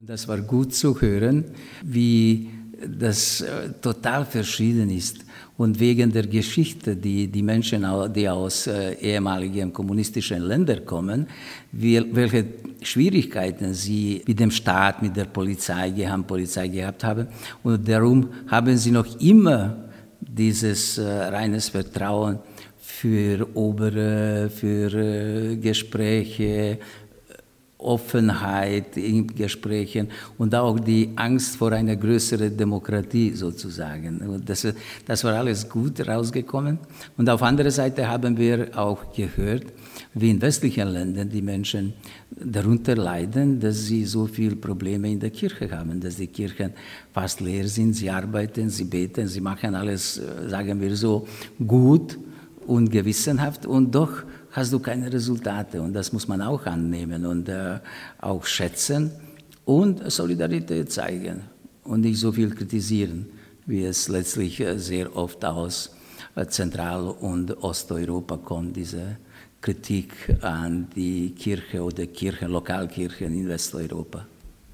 Das war gut zu hören, wie das total verschieden ist. Und wegen der Geschichte, die Menschen, die aus ehemaligen kommunistischen Ländern kommen, welche Schwierigkeiten sie mit dem Staat, mit der Polizei gehabt haben. Und darum haben sie noch immer dieses reines Vertrauen für Obere, für Gespräche, Offenheit in Gesprächen und auch die Angst vor einer größeren Demokratie sozusagen. Und das war alles gut rausgekommen. Und auf anderer Seite haben wir auch gehört, wie in westlichen Ländern die Menschen darunter leiden, dass sie so viele Probleme in der Kirche haben, dass die Kirchen fast leer sind, sie arbeiten, sie beten, sie machen alles, sagen wir so, gut und gewissenhaft und doch hast du keine Resultate und das muss man auch annehmen und auch schätzen und Solidarität zeigen und nicht so viel kritisieren, wie es letztlich sehr oft aus Zentral- und Osteuropa kommt, diese Kritik an die Kirche oder Lokalkirchen in Westeuropa.